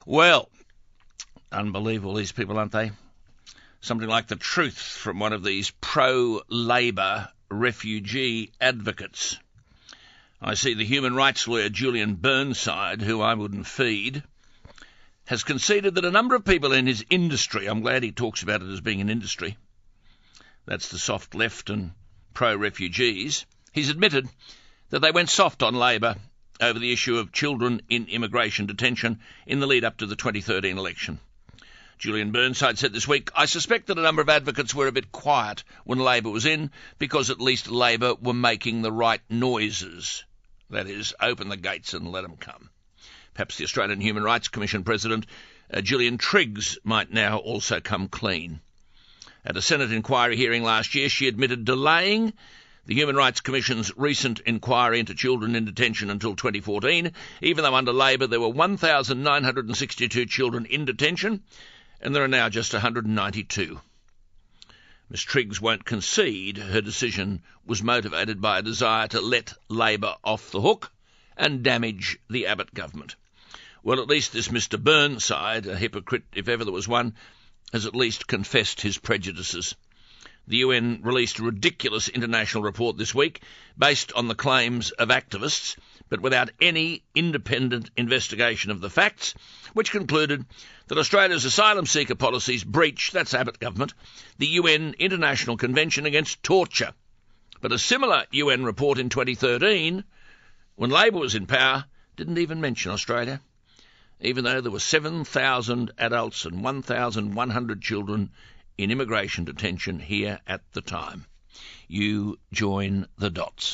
Well, unbelievable, these people, aren't they? Something like the truth from one of these pro-Labor refugee advocates. I see the human rights lawyer Julian Burnside, who I wouldn't feed, has conceded that a number of people in his industry, I'm glad he talks about it as being an industry, that's the soft left and pro-refugees, he's admitted that they went soft on Labor over the issue of children in immigration detention in the lead-up to the 2013 election. Julian Burnside said this week, "I suspect that a number of advocates were a bit quiet when Labor was in because at least Labor were making the right noises. That is, open the gates and let them come." Perhaps the Australian Human Rights Commission President, Gillian Triggs, might now also come clean. At a Senate inquiry hearing last year, she admitted delaying the Human Rights Commission's recent inquiry into children in detention until 2014, even though under Labor there were 1,962 children in detention, and there are now just 192. Ms Triggs won't concede her decision was motivated by a desire to let Labor off the hook and damage the Abbott government. Well, at least this Mr Burnside, a hypocrite if ever there was one, has at least confessed his prejudices. The UN released a ridiculous international report this week based on the claims of activists, but without any independent investigation of the facts, which concluded that Australia's asylum seeker policies breach, that's Abbott government, the UN International Convention Against Torture. But a similar UN report in 2013, when Labor was in power, didn't even mention Australia, even though there were 7,000 adults and 1,100 children in immigration detention here at the time. You join the dots.